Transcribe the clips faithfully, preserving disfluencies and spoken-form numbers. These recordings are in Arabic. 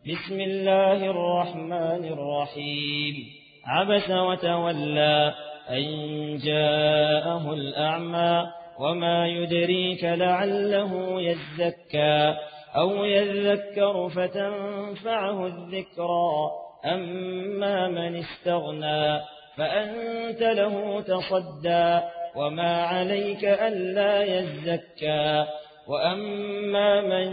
بسم الله الرحمن الرحيم عبس وتولى أن جاءه الأعمى وما يدريك لعله يزكى أو يذكر فتنفعه الذكرى أما من استغنى فأنت له تصدى وما عليك ألا يزكى وأما من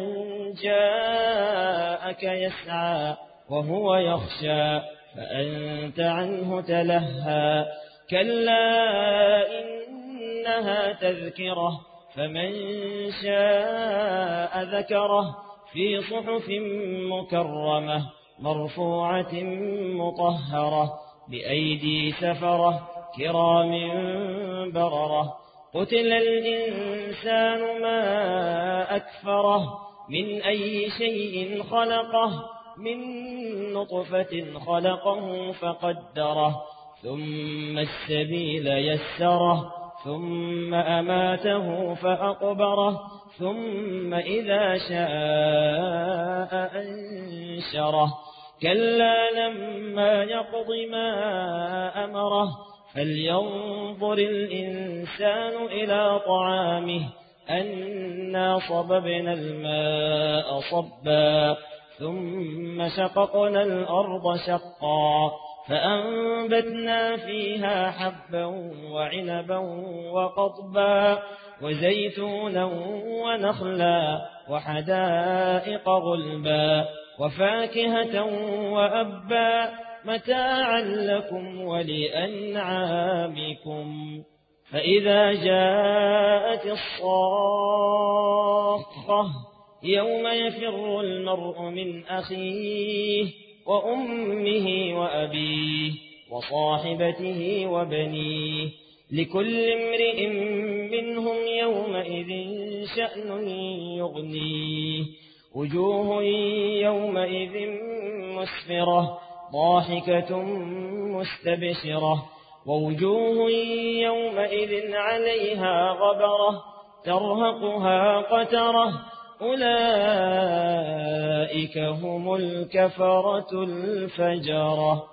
جاءك يسعى وهو يخشى فأنت عنه تلهى كلا إنها تذكرة فمن شاء ذكره في صحف مكرمة مرفوعة مطهرة بأيدي سفرة كرام بررة قتل الإنسان ما أكفره من أي شيء خلقه من نطفة خلقه فقدره ثم السبيل يسره ثم أماته فأقبره ثم إذا شاء أنشره كلا لما يقض ما أمره فلينظر الإنسان إلى طعامه أنا صببنا الماء صبا ثم شققنا الأرض شقا فأنبتنا فيها حبا وعنبا وقضبا وزيتونا ونخلا وحدائق غلبا وفاكهة وأبا متاعا لكم ولأنعامكم فإذا جاءت الصاخة يوم يفر المرء من أخيه وأمه وأبيه وصاحبته وبنيه لكل امرئ منهم يومئذ شأن يغنيه وجوه يومئذ مسفرة ضاحكة مستبشرة ووجوه يومئذ عليها غبرة ترهقها قترة أولئك هم الكفرة الفجرة.